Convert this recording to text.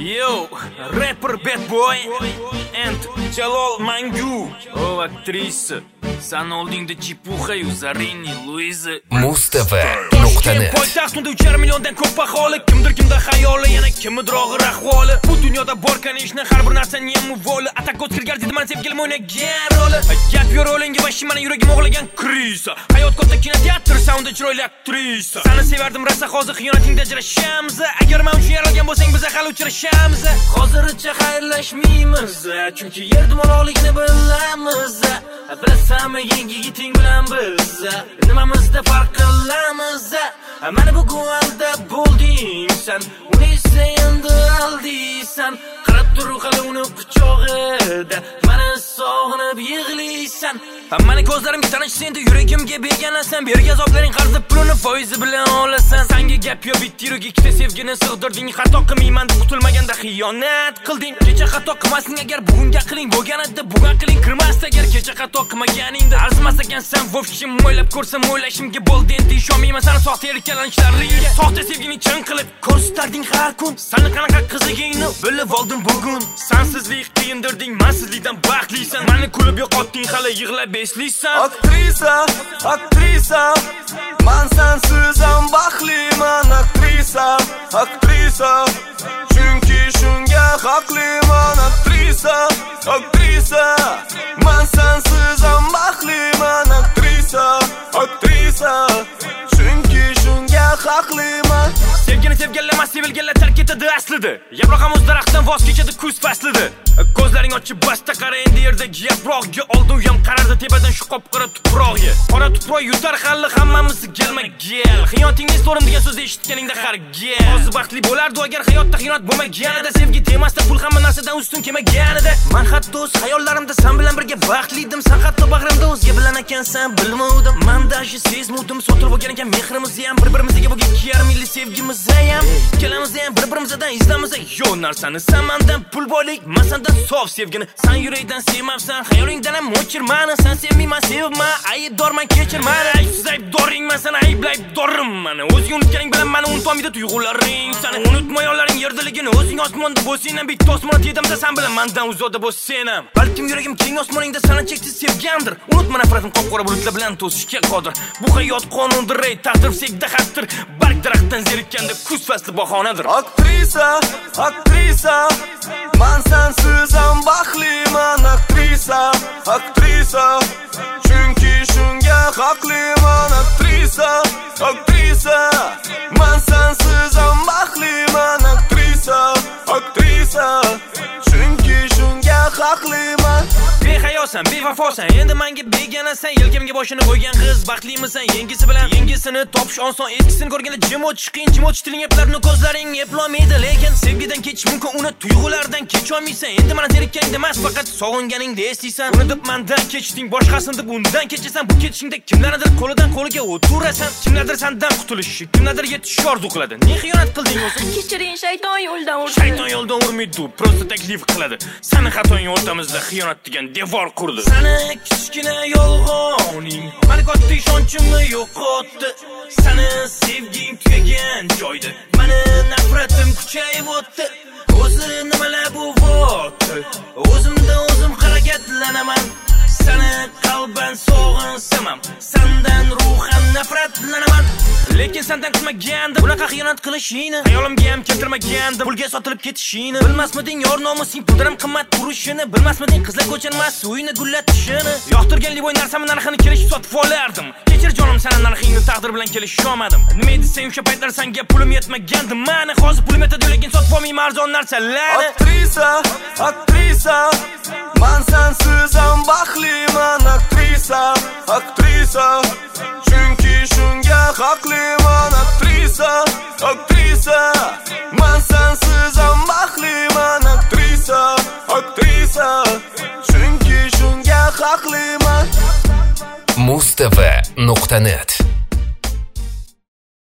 Yo, rapper Bad Boy and Jalol Mangu. O aktrisa San oldingda Chipuxayu, Zarini, Luiza Mustafa.net Poytaxt unda 3 milliondan ko'p aholi. Kimda xayoli, yana kimdir og'ir ahvoli. Bu dunyoda borkan ishni har bir narsaning ham muvoli. Atak o'tkirgar dedi men sevgilim o'ynagan roli. Gap yo'q rolinga bashi meni yuragim o'g'lagan krisa. Hayot katta kinoteatr, sound chiroyli aktrisa. Seni sevardim rosa, hozir xiyonatingda ajrashamiz. Agar men uchun yaralgan bo'lsang biz hali uchrashamiz. Hozircha xayrlashmaymiz, chunki yer dumaloqligini bilamiz. Bilasanmi yangi yigiting bilan biz nimamizda farq qilamiz. Mana bugun alda bo'lding sen, uni esa endi aldiysan. Qarab tur hali uni quchog'ida, meni sog'inib yig'laysan. Mani ko'zlarimga tanish endi yuragimga beganasan. Bergan azoblaring qarzi pulini foizi bilan olasan. Senga gap yo'q, bitta yurag ikkita sevgini sig'dirding. Xato qilmayman deb kutilmaganda xiyonat qilding. Kecha xato qilmasding agar bugunga qiling bo'lganida, bugun qiling kirmasdi agar kecha xato qilmaganingda. Arzimas ekansan, vobshim o'ylab ko'rsam o'ylashimga bo'ldi endi ishonmayman sana soxta erkalanishlaringga. Soxta sevgini chin qilib ko'rsatarding har kun. Seni qanaqa qizligingni bilib oldim bugun. Sensizlik qiyindirding, mensizlikdan baxtlisan. Meni kulib yo'qotding, hali yig'lab eslaysan. Aktrisa, men sensiz ham baxtliman. Aktrisa, chunki shunga haqliman. Aktrisa, men sensiz ham baxtliman. Aktrisa, chunki shunga haqliman. Sevgini sevganlar sevilganlar tark etadi aslida. Yaproq ham o'z daraxtdan voz kechadi kuz faslida. Ko'zlaring ochib basta qara endi yerdagi yaproqga. Oldin uyam qarardi tepadan shu qop-qora tuproqga. Qora tuproq yutar xalli hammamizni gelma-gel. Xiyonatingni so'rim degan so'zni eshitganingda har gal. Hozir baxtli bo'lardi agar hayotda xiyonat bo'lmaganida. Sevgi temasda pul hamma narsadan ustun kelmaganida. Men hatto o'z xayollarimda sen bilan birga baxtli edim. Sen hatto bag'rimda o'zga bilan ekansan bilmovdim. Men dashi sezmovdim. Sotilib bo'lgan ekan mehrimizni ham, bir-birimizga bo'lgan 2,5 yillik sevgimizni ham. Ikkalamizni ham bir-birimizdan izlamiz. Yo'q narsani sen mendan pul boylik, men sendan sof sevgini. Sen yurakdan sevmabsan, xayolingdan ham o'chir meni. Sen sevmayman, sevma, aybdorman, kechir meni. Aybsiz aybdoringman, sen aybdorman. O'zing unutganing bilan meni unutolmaydi tuyg'ularing. Seni unutma yo'llaring yerdaligini, o'zing osmonda bo'lsang ham bitta osmon tedimda sen bilan mendan uzoqda bo'lsang ham. Balkim yuragim keng osmoningda seni cheksiz sevgandir. Unutma nafratim qop-qora bulutlar bilan to'sishga qodir. Bu hayot qonundir, taqdir sekda xattir. Barg daraxtdan zerikkanda kuz fasli bahonadir. Aktrisa, men sensiz ham baxtliman. Aktrisa, chunki shunga haqliman. Aktrisa, men sensiz ham baxtliman. Aktrisa, chunki shunga haqliman. Behayosan, bevafosan, endi menga beganasan. Yelkamga boshini qo'ygan qiz baxtlimisan? Yengisi bilan yengisini topish oson. Eskisini ko'rganda jim o'tish qiyin, jim o'tish tiling eplarini ko'zlaring eplolmaydi. Lekin sevgidan kechish mumkin, uni tuyg'ulardan kecholmaysan. Endi meni zerikkaningda emas, faqat sog'inganingda eslaysan. Uni deb mendan kechding, boshqasini deb undan kechasan. Bu ketishingda kimlarnidir qo'lidan qo'liga o'tirasan. Kimlardir sendan qutulish, kimlardir yetish orzu qiladi. Ne xiyonat qilding o'zi? Kechiring, shayton yo'ldan urdi. Shayton yo'ldan urmaydi, prosta taklif qiladi. Seni xatoing o'rtamizda xiyonat degan devor qurdi. Seni kichkina yolg'oning meni katta ishonchimni yo'qotdi. Seni sevging tugagan joyda meni nafratim kuchayib o'tdi. O'zi nimalar bu vaqt? O'zimda o'zim harakatlanaman. Seni qalban sog'insam, sendan ruhan nafratlanaman. Lekin sendan kutmagandim bunaqa xiyonat qilishingni. Hayolimga ham keltirmagandim pulga sotilib ketishingni. Bilmasmiding yor nomusing puldan ham qimmat turishini. Bilmasmiding qizlar ko'chanmas uyni gullatishini. Yoqtirgan livoy narsamni narxini kelishib sotib olardim. Kechir jonim, seni narxingni taqdir bilan kelisholmadim. Nima edi sen o'sha paytlar senga pulim yetmagandi. Meni hozir pulim yetadi lekin sotib olmayman arzon narsalarni. Aktrisa, men sensiz ham baxtliman. Aktrisa, chunki shunga haqliman. Aktrisa, men sensiz ham baxtliman. Aktrisa, chunki shunga haqliman. Mustafa.net